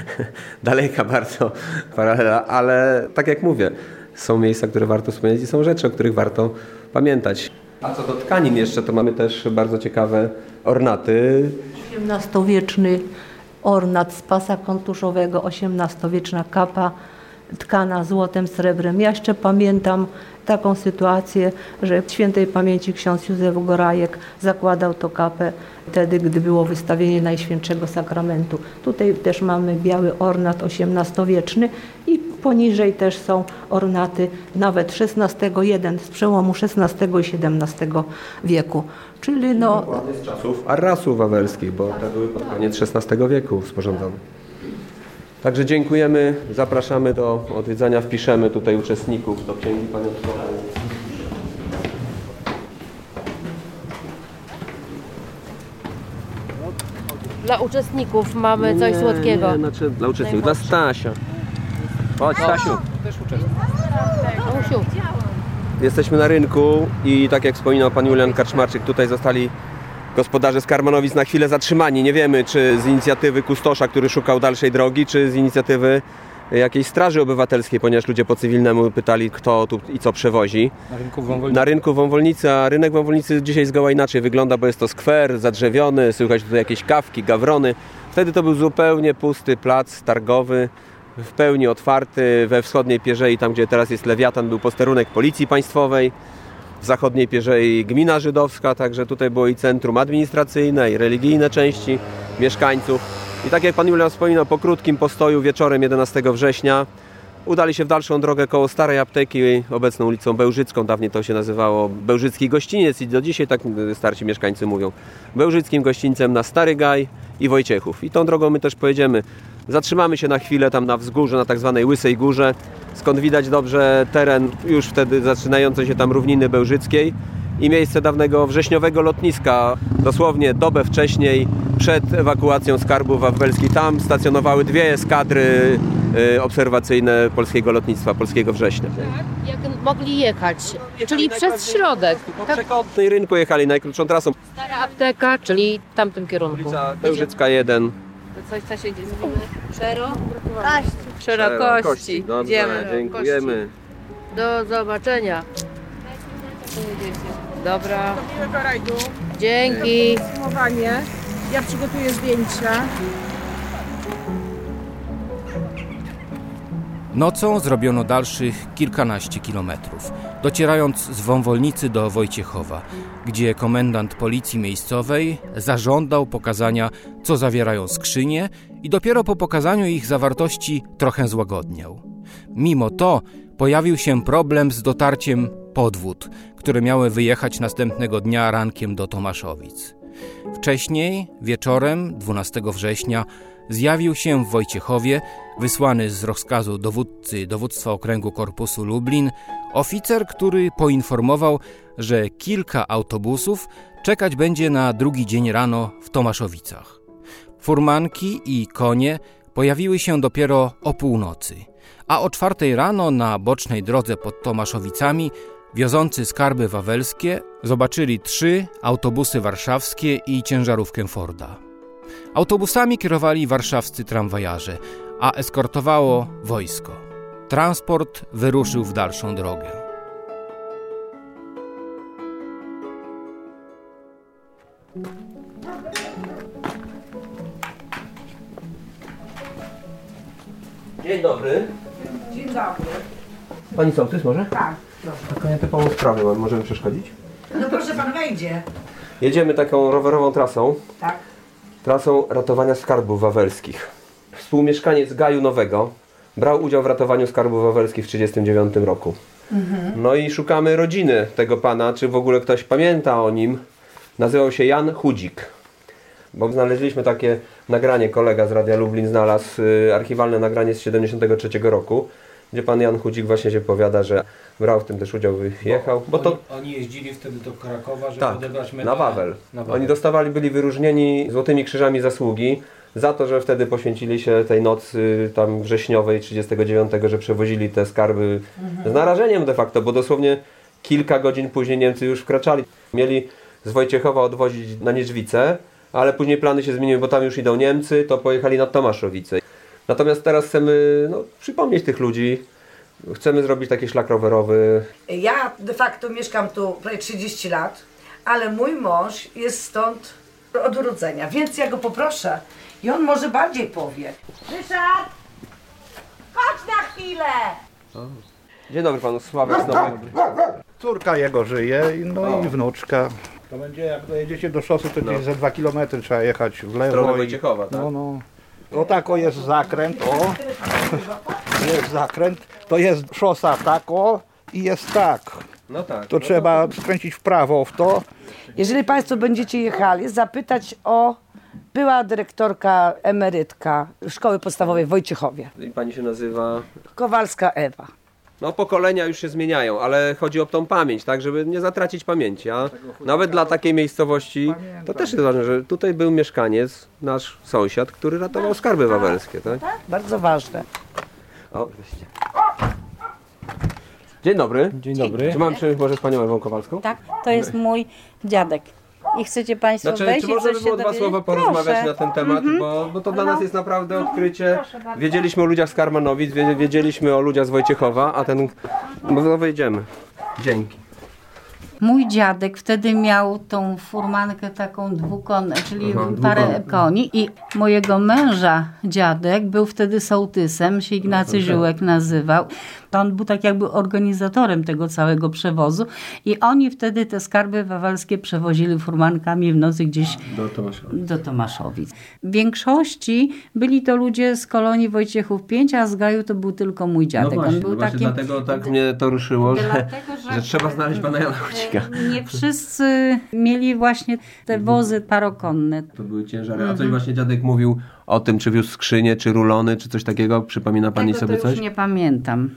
[SPEAKER 1] daleka bardzo paralela, ale tak jak mówię, są miejsca, które warto wspomnieć i są rzeczy, o których warto pamiętać. A co do tkanin jeszcze, to mamy też bardzo ciekawe ornaty.
[SPEAKER 18] XVIII-wieczny ornat z pasa kontuszowego, XVIII-wieczna kapa tkana złotem, srebrem. Ja jeszcze pamiętam taką sytuację, że świętej pamięci ksiądz Józef Gorajek zakładał to kapę wtedy, gdy było wystawienie Najświętszego Sakramentu. Tutaj też mamy biały ornat XVIII-wieczny i poniżej też są ornaty nawet XVI, jeden z przełomu XVI i XVII wieku. Czyli
[SPEAKER 1] dokładnie z czasów arrasów wawelskich, bo te były pod koniec XVI wieku sporządzone. Także dziękujemy, zapraszamy do odwiedzania, wpiszemy tutaj uczestników do księgi pamiątkowej.
[SPEAKER 4] Dla uczestników mamy coś słodkiego.
[SPEAKER 1] Znaczy dla uczestników, dla Stasia. Chodź Stasiu.
[SPEAKER 17] Też uczestnik.
[SPEAKER 1] Jesteśmy na rynku i tak jak wspominał pan Julian Karczmarczyk, tutaj zostali gospodarze z Karmanowic na chwilę zatrzymani. Nie wiemy, czy z inicjatywy kustosza, który szukał dalszej drogi, czy z inicjatywy jakiejś straży obywatelskiej, ponieważ ludzie po cywilnemu pytali, kto tu i co przewozi. Na rynku Wąwolnicy, a rynek Wąwolnicy dzisiaj zgoła inaczej wygląda, bo jest to skwer zadrzewiony, słychać tutaj jakieś kawki, gawrony. Wtedy to był zupełnie pusty plac targowy, w pełni otwarty. We wschodniej pierzei, tam gdzie teraz jest Lewiatan, był posterunek Policji Państwowej. W zachodniej pierzei gmina żydowska, także tutaj było i centrum administracyjne, i religijne części mieszkańców. I tak jak pan Julian wspominał, po krótkim postoju wieczorem 11 września udali się w dalszą drogę koło Starej Apteki, obecną ulicą Bełżycką. Dawniej to się nazywało Bełżycki Gościniec i do dzisiaj tak starsi mieszkańcy mówią. Bełżyckim gościńcem na Stary Gaj i Wojciechów. I tą drogą my też pojedziemy. Zatrzymamy się na chwilę tam na wzgórzu, na tak zwanej Łysej Górze, skąd widać dobrze teren już wtedy zaczynającej się tam równiny bełżyckiej i miejsce dawnego wrześniowego lotniska, dosłownie dobę wcześniej, przed ewakuacją skarbów wawelskich. Tam stacjonowały 2 eskadry obserwacyjne polskiego lotnictwa, polskiego Września.
[SPEAKER 4] Jak mogli jechać, czyli przez środek.
[SPEAKER 1] W rynku jechali najkrótszą trasą.
[SPEAKER 4] Stara apteka, czyli w tamtym kierunku.
[SPEAKER 1] Ulica Bełżycka 1.
[SPEAKER 4] Co się dzieje? Szerokości.
[SPEAKER 1] Dobrze, dziękujemy.
[SPEAKER 4] Do zobaczenia. Dobra.
[SPEAKER 16] Miłego rajdu.
[SPEAKER 4] Dzięki.
[SPEAKER 16] Podsumowanie. Ja przygotuję zdjęcia.
[SPEAKER 5] Nocą zrobiono dalszych kilkanaście kilometrów, docierając z Wąwolnicy do Wojciechowa, gdzie komendant policji miejscowej zażądał pokazania, co zawierają skrzynie i dopiero po pokazaniu ich zawartości trochę złagodniał. Mimo to pojawił się problem z dotarciem podwód, które miały wyjechać następnego dnia rankiem do Tomaszowic. Wcześniej, wieczorem 12 września, zjawił się w Wojciechowie, wysłany z rozkazu dowódcy Dowództwa Okręgu Korpusu Lublin, oficer, który poinformował, że kilka autobusów czekać będzie na drugi dzień rano w Tomaszowicach. Furmanki i konie pojawiły się dopiero o północy, a o 4 rano na bocznej drodze pod Tomaszowicami wiozący skarby wawelskie zobaczyli 3 autobusy warszawskie i ciężarówkę Forda. Autobusami kierowali warszawscy tramwajarze, a eskortowało wojsko. Transport wyruszył w dalszą drogę.
[SPEAKER 1] Dzień dobry.
[SPEAKER 19] Dzień dobry.
[SPEAKER 1] Pani sołtys może?
[SPEAKER 19] Tak, proszę.
[SPEAKER 1] Taką nietypową sprawę mam. Możemy przeszkodzić?
[SPEAKER 19] No proszę, pan wejdzie.
[SPEAKER 1] Jedziemy taką rowerową trasą.
[SPEAKER 19] Tak.
[SPEAKER 1] Trasą ratowania skarbów wawelskich. Współmieszkaniec Gaju Nowego brał udział w ratowaniu skarbów wawelskich w 1939 roku. No i szukamy rodziny tego pana, czy w ogóle ktoś pamięta o nim. Nazywał się Jan Chudzik. Bo znaleźliśmy takie nagranie, kolega z Radia Lublin znalazł archiwalne nagranie z 1973 roku, gdzie pan Jan Chudzik właśnie się powiada, że brał w tym też udział, wyjechał. Bo to
[SPEAKER 17] Oni jeździli wtedy do Krakowa, żeby
[SPEAKER 1] tak,
[SPEAKER 17] odebrać medale.
[SPEAKER 1] na Wawel. Oni dostawali, byli wyróżnieni Złotymi Krzyżami Zasługi za to, że wtedy poświęcili się tej nocy tam wrześniowej 39, że przewozili te skarby z narażeniem de facto, bo dosłownie kilka godzin później Niemcy już wkraczali. Mieli z Wojciechowa odwozić na Niedźwice, ale później plany się zmieniły, bo tam już idą Niemcy, to pojechali na Tomaszowice. Natomiast teraz chcemy przypomnieć tych ludzi. Chcemy zrobić taki szlak rowerowy.
[SPEAKER 19] Ja de facto mieszkam tu prawie 30 lat, ale mój mąż jest stąd od urodzenia, więc ja go poproszę i on może bardziej powie. Ryszard! Chodź na chwilę!
[SPEAKER 1] Dzień dobry panu, Sławek znowu.
[SPEAKER 20] Córka jego żyje, no i wnuczka. To będzie, jak dojedziecie do szosy, to gdzieś za 2 km trzeba jechać w lewo.
[SPEAKER 1] Stronę Wojciechowa, tak?
[SPEAKER 20] O tak, jest zakręt, jest zakręt, to jest szosa tako i jest tak.
[SPEAKER 1] No tak.
[SPEAKER 20] To trzeba skręcić w prawo w to.
[SPEAKER 19] Jeżeli Państwo będziecie jechali, zapytać o była dyrektorka emerytka Szkoły Podstawowej w Wojciechowie.
[SPEAKER 1] I pani się nazywa?
[SPEAKER 19] Kowalska Ewa.
[SPEAKER 1] No pokolenia już się zmieniają, ale chodzi o tą pamięć, tak, żeby nie zatracić pamięci, a nawet dla takiej miejscowości to też jest ważne, że tutaj był mieszkaniec, nasz sąsiad, który ratował skarby wawelskie, tak?
[SPEAKER 19] Tak, bardzo ważne.
[SPEAKER 1] O, wreszcie. Dzień dobry.
[SPEAKER 17] Dzień dobry.
[SPEAKER 1] Czy mam przyjść może z panią Ewą Kowalską?
[SPEAKER 21] Tak, to jest mój dziadek. I chcecie Państwo wejść
[SPEAKER 1] czy
[SPEAKER 21] i
[SPEAKER 1] można
[SPEAKER 21] coś
[SPEAKER 1] by było
[SPEAKER 21] się
[SPEAKER 1] 2 słowa porozmawiać
[SPEAKER 21] Proszę.
[SPEAKER 1] na ten temat, bo to dla nas jest naprawdę odkrycie. Wiedzieliśmy o ludziach z Karmanowic, wiedzieliśmy o ludziach z Wojciechowa, a ten... No wyjdziemy. Dzięki.
[SPEAKER 21] Mój dziadek wtedy miał tą furmankę taką czyli parę koni i mojego męża dziadek był wtedy sołtysem, się Ignacy Ziółek nazywał. On był tak jakby organizatorem tego całego przewozu i oni wtedy te skarby wawelskie przewozili furmankami w nocy gdzieś do Tomaszowic. W większości byli to ludzie z kolonii Wojciechów 5, a z Gaju to był tylko mój dziadek.
[SPEAKER 1] No właśnie,
[SPEAKER 21] on był
[SPEAKER 1] dlatego tak mnie to ruszyło, że trzeba znaleźć pana Jana Chudzik. Zwiska.
[SPEAKER 21] Nie wszyscy mieli właśnie te wozy parokonne.
[SPEAKER 1] To były ciężary. A coś właśnie dziadek mówił o tym, czy wiózł skrzynie, czy rulony, czy coś takiego? Przypomina pani
[SPEAKER 21] Tego
[SPEAKER 1] sobie
[SPEAKER 21] to
[SPEAKER 1] coś?
[SPEAKER 21] już nie pamiętam.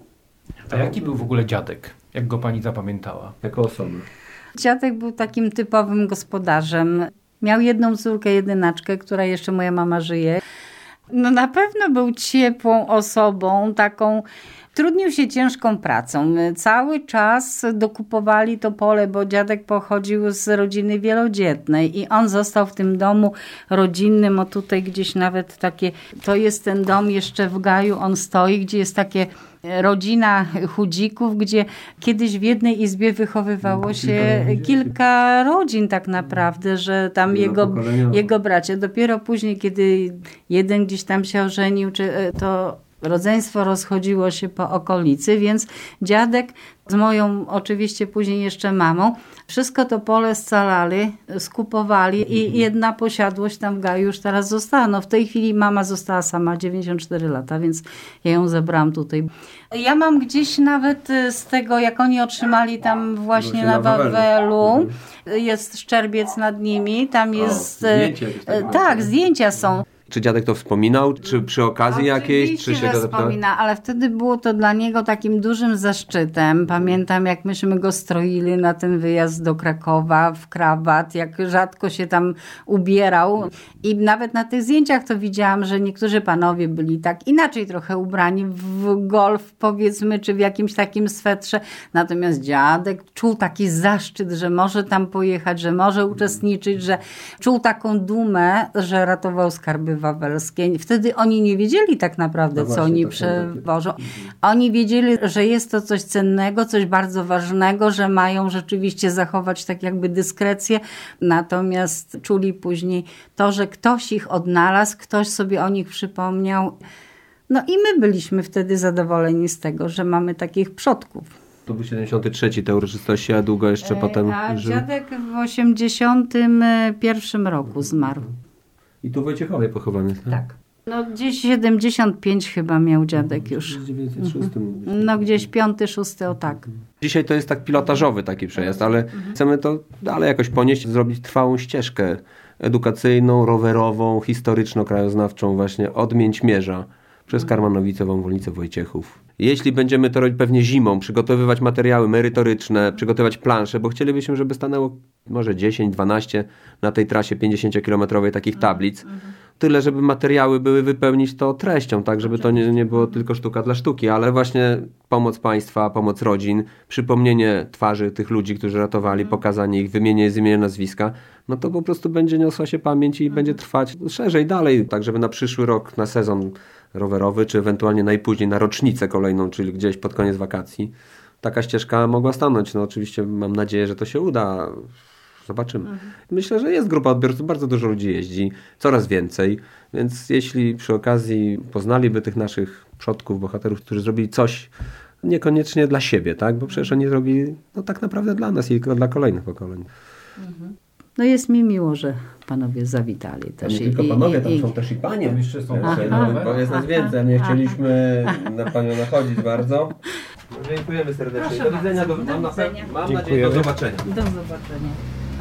[SPEAKER 17] A jaki był w ogóle dziadek? Jak go pani zapamiętała?
[SPEAKER 1] Jako osoba.
[SPEAKER 21] Dziadek był takim typowym gospodarzem. Miał jedną córkę, jedynaczkę, która jeszcze moja mama żyje. No na pewno był ciepłą osobą, taką... Trudnił się ciężką pracą. Cały czas dokupowali to pole, bo dziadek pochodził z rodziny wielodzietnej i on został w tym domu rodzinnym. O tutaj gdzieś nawet takie, to jest ten dom jeszcze w Gaju, on stoi, gdzie jest takie rodzina chudzików, gdzie kiedyś w jednej izbie wychowywało się kilka rodzin tak naprawdę, że tam jego bracia. Dopiero później, kiedy jeden gdzieś tam się ożenił, to rodzeństwo rozchodziło się po okolicy, więc dziadek z moją oczywiście później jeszcze mamą wszystko to pole scalali, skupowali i jedna posiadłość tam w Gaju już teraz została. No w tej chwili mama została sama, 94 lata, więc ja ją zebrałam tutaj. Ja mam gdzieś nawet z tego, jak oni otrzymali tam właśnie na Wawelu, jest szczerbiec nad nimi, tam jest... Tak, zdjęcia są.
[SPEAKER 1] Czy dziadek to wspominał, czy przy okazji jakiejś? Czy się go
[SPEAKER 21] wspomina, ale wtedy było to dla niego takim dużym zaszczytem. Pamiętam, jak myśmy go stroili na ten wyjazd do Krakowa w krawat, jak rzadko się tam ubierał. I nawet na tych zdjęciach to widziałam, że niektórzy panowie byli tak inaczej trochę ubrani w golf, powiedzmy, czy w jakimś takim swetrze. Natomiast dziadek czuł taki zaszczyt, że może tam pojechać, że może uczestniczyć, że czuł taką dumę, że ratował skarby wawelskie. Wtedy oni nie wiedzieli tak naprawdę, co oni przewożą. Oni wiedzieli, że jest to coś cennego, coś bardzo ważnego, że mają rzeczywiście zachować tak jakby dyskrecję. Natomiast czuli później to, że ktoś ich odnalazł, ktoś sobie o nich przypomniał. No i my byliśmy wtedy zadowoleni z tego, że mamy takich przodków.
[SPEAKER 1] To był 73 te uroczystości, a długo jeszcze potem żył?
[SPEAKER 21] Dziadek w 81 roku zmarł.
[SPEAKER 1] I tu w Wojciechowie pochowany, tak?
[SPEAKER 21] Tak. No gdzieś 75 chyba miał dziadek już.
[SPEAKER 1] 1906.
[SPEAKER 21] No gdzieś 5, 6, o tak.
[SPEAKER 1] Dzisiaj to jest tak pilotażowy taki przejazd, ale chcemy to dalej jakoś ponieść, zrobić trwałą ścieżkę edukacyjną, rowerową, historyczno-krajoznawczą właśnie od Mięćmierza przez Karmanowicową, Wolnicę, Wojciechów. Jeśli będziemy to robić pewnie zimą, przygotowywać materiały merytoryczne, przygotować plansze, bo chcielibyśmy, żeby stanęło może 10, 12 na tej trasie 50-kilometrowej takich tablic. Tyle, żeby materiały były wypełnić to treścią, tak, żeby to nie było tylko sztuka dla sztuki, ale właśnie pomoc państwa, pomoc rodzin, przypomnienie twarzy tych ludzi, którzy ratowali, pokazanie ich, wymienienie z imienia, nazwiska, no to po prostu będzie niosła się pamięć i będzie trwać szerzej, dalej, tak żeby na przyszły rok, na sezon rowerowy, czy ewentualnie najpóźniej na rocznicę kolejną, czyli gdzieś pod koniec wakacji, taka ścieżka mogła stanąć. No oczywiście mam nadzieję, że to się uda. Zobaczymy. Myślę, że jest grupa odbiorców, bardzo dużo ludzi jeździ, coraz więcej, więc jeśli przy okazji poznaliby tych naszych przodków, bohaterów, którzy zrobili coś niekoniecznie dla siebie, tak? Bo przecież oni robili no tak naprawdę dla nas i dla kolejnych pokoleń.
[SPEAKER 21] No jest mi miło, że panowie zawitali też.
[SPEAKER 1] Nie tylko panowie, tam są też i panie. Jeszcze są bo jest nas więcej, nie chcieliśmy na panią nachodzić bardzo. Dziękujemy serdecznie. Do widzenia. Mam nadzieję, do zobaczenia.
[SPEAKER 21] Do zobaczenia.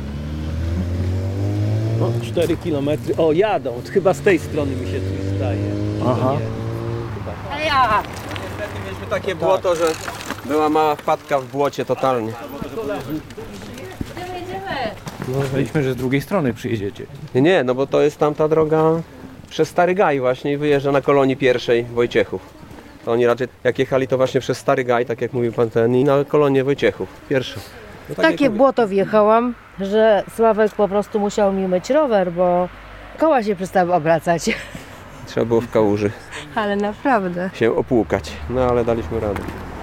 [SPEAKER 3] No, 4 kilometry. O, jadą. Chyba z tej strony mi się tu zdaje.
[SPEAKER 1] Aha.
[SPEAKER 21] Ja.
[SPEAKER 1] Niestety mieliśmy takie błoto, że była mała wpadka w błocie totalnie.
[SPEAKER 17] Myśleliśmy, że z drugiej strony przyjedziecie.
[SPEAKER 1] Nie, no bo to jest tamta droga przez Stary Gaj właśnie i wyjeżdża na kolonii pierwszej Wojciechów. To oni raczej jak jechali to właśnie przez Stary Gaj, tak jak mówił pan ten, i na kolonię Wojciechów, pierwszą. No
[SPEAKER 4] tak takie błoto wjechałam, że Sławek po prostu musiał mi myć rower, bo koła się przestały obracać.
[SPEAKER 1] Trzeba było w kałuży.
[SPEAKER 4] Ale naprawdę.
[SPEAKER 1] Się opłukać, no ale daliśmy radę.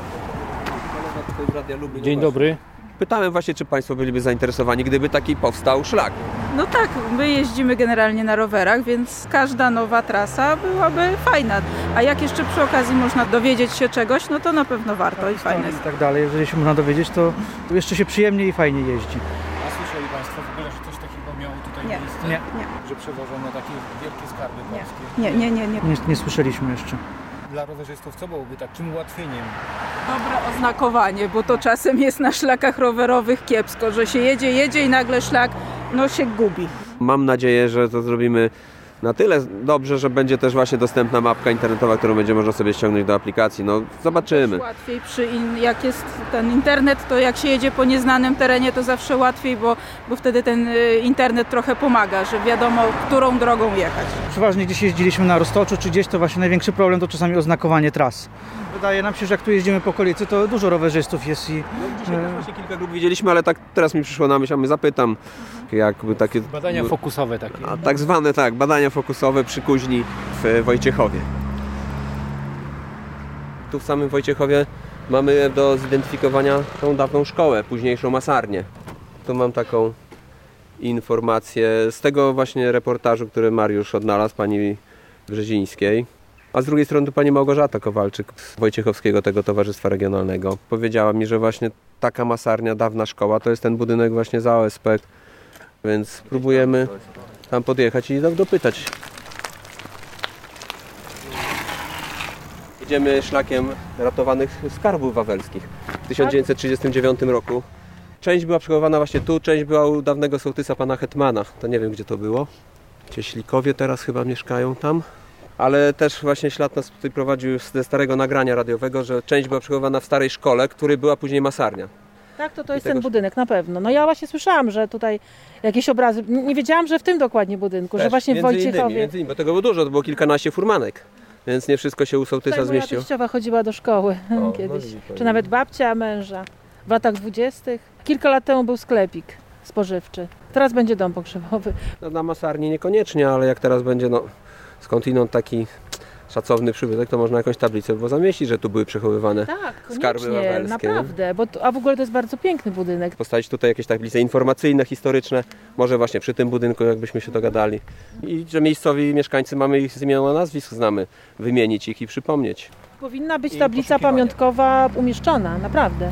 [SPEAKER 17] Dzień dobry.
[SPEAKER 1] Pytałem właśnie, czy państwo byliby zainteresowani, gdyby taki powstał szlak.
[SPEAKER 2] No tak, my jeździmy generalnie na rowerach, więc każda nowa trasa byłaby fajna. A jak jeszcze przy okazji można dowiedzieć się czegoś, no to na pewno warto i fajne.
[SPEAKER 22] I tak dalej. Jeżeli się można dowiedzieć, to jeszcze się przyjemnie i fajnie jeździ.
[SPEAKER 17] A słyszeli państwo w ogóle, że coś takiego miało tutaj miejsce?
[SPEAKER 22] Nie.
[SPEAKER 17] Że przewożono takie wielkie skarby polskie?
[SPEAKER 2] Nie.
[SPEAKER 22] Nie słyszeliśmy jeszcze.
[SPEAKER 17] Dla rowerzystów co byłoby takim ułatwieniem?
[SPEAKER 2] Dobre oznakowanie, bo to czasem jest na szlakach rowerowych kiepsko, że się jedzie i nagle szlak się gubi.
[SPEAKER 1] Mam nadzieję, że to zrobimy na tyle dobrze, że będzie też właśnie dostępna mapka internetowa, którą będzie można sobie ściągnąć do aplikacji. Zobaczymy.
[SPEAKER 2] Łatwiej jak jest ten internet, to jak się jedzie po nieznanym terenie, to zawsze łatwiej, bo wtedy ten internet trochę pomaga, że wiadomo, którą drogą jechać.
[SPEAKER 22] Przeważnie gdzieś jeździliśmy na Roztoczu czy gdzieś, to właśnie największy problem to czasami oznakowanie tras. Wydaje nam się, że jak tu jeździmy po okolicy, to dużo rowerzystów jest i...
[SPEAKER 1] Dzisiaj też właśnie kilka grup widzieliśmy, ale tak teraz mi przyszło na myśl, a my zapytam, jakby takie...
[SPEAKER 17] Badania fokusowe takie.
[SPEAKER 1] Tak zwane, badania fokusowe przy Kuźni w Wojciechowie. Tu w samym Wojciechowie mamy do zidentyfikowania tą dawną szkołę, późniejszą masarnię. Tu mam taką informację z tego właśnie reportażu, który Mariusz odnalazł, pani Brzezińskiej. A z drugiej strony to pani Małgorzata Kowalczyk z Wojciechowskiego, tego Towarzystwa Regionalnego. Powiedziała mi, że właśnie taka masarnia, dawna szkoła, to jest ten budynek właśnie za OSP. Więc próbujemy tam podjechać i dopytać. Idziemy szlakiem ratowanych skarbów wawelskich w 1939 roku. Część była przechowywana właśnie tu, część była u dawnego sołtysa pana Hetmana. To nie wiem, gdzie to było. Cieślikowie teraz chyba mieszkają tam. Ale też właśnie ślad nas tutaj prowadził ze starego nagrania radiowego, że część była przechowywana w starej szkole, której była później masarnia.
[SPEAKER 7] Tak, to jest ten budynek, na pewno. No ja właśnie słyszałam, że tutaj jakieś obrazy, nie wiedziałam, że w tym dokładnie budynku,
[SPEAKER 1] też,
[SPEAKER 7] że właśnie w Wojciechowie.
[SPEAKER 1] Między innymi, bo tego było dużo, to było kilkanaście furmanek, więc nie wszystko się u sołtysa zmieściło.
[SPEAKER 7] Moja teściowa chodziła do szkoły kiedyś, czy nawet babcia męża w latach 20. Kilka lat temu był sklepik spożywczy, teraz będzie dom pogrzebowy.
[SPEAKER 1] Na masarni niekoniecznie, ale jak teraz będzie skądinąd taki szacowny przybytek, to można jakąś tablicę zamieścić, że tu były przechowywane skarby wawelskie.
[SPEAKER 7] Naprawdę, a w ogóle to jest bardzo piękny budynek.
[SPEAKER 1] Postawić tutaj jakieś tablice informacyjne, historyczne, może właśnie przy tym budynku, jakbyśmy się dogadali. I że miejscowi mieszkańcy mamy ich z imion, nazwisk znamy, wymienić ich i przypomnieć.
[SPEAKER 7] Powinna być tablica pamiątkowa umieszczona, naprawdę.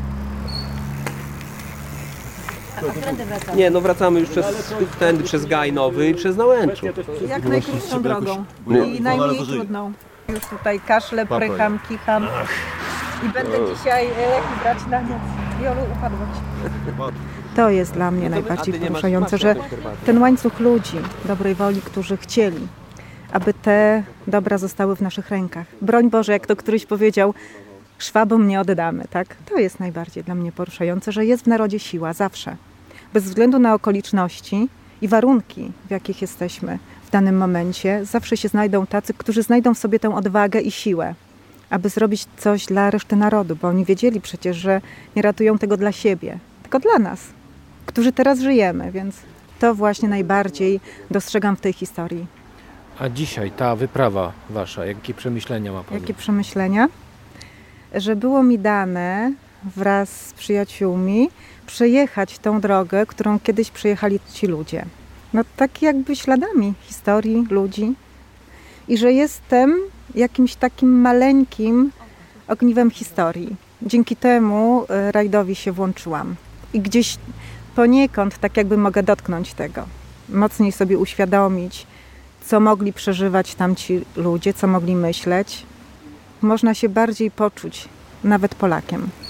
[SPEAKER 1] Nie, wracamy już przez Gaj Nowy i przez Nałęczów.
[SPEAKER 2] Jak najkrótszą drogą i najmniej trudną. Już tutaj kaszle, prykam, kicham i będę dzisiaj leki brać na noc. Jolu, upadło ci.
[SPEAKER 11] To jest dla mnie najbardziej poruszające, że ten łańcuch ludzi dobrej woli, którzy chcieli, aby te dobra zostały w naszych rękach. Broń Boże, jak to któryś powiedział, Szwabom nie oddamy, tak? To jest najbardziej dla mnie poruszające, że jest w narodzie siła, zawsze. Bez względu na okoliczności i warunki, w jakich jesteśmy w danym momencie, zawsze się znajdą tacy, którzy znajdą w sobie tę odwagę i siłę, aby zrobić coś dla reszty narodu, bo oni wiedzieli przecież, że nie ratują tego dla siebie, tylko dla nas, którzy teraz żyjemy, więc to właśnie najbardziej dostrzegam w tej historii.
[SPEAKER 17] A dzisiaj ta wyprawa wasza, jakie przemyślenia ma pani?
[SPEAKER 11] Jakie przemyślenia? Że było mi dane wraz z przyjaciółmi przejechać tą drogę, którą kiedyś przejechali ci ludzie. Tak jakby śladami historii ludzi. I że jestem jakimś takim maleńkim ogniwem historii. Dzięki temu rajdowi się włączyłam. I gdzieś poniekąd tak jakby mogę dotknąć tego. Mocniej sobie uświadomić, co mogli przeżywać tamci ludzie, co mogli myśleć. Można się bardziej poczuć nawet Polakiem.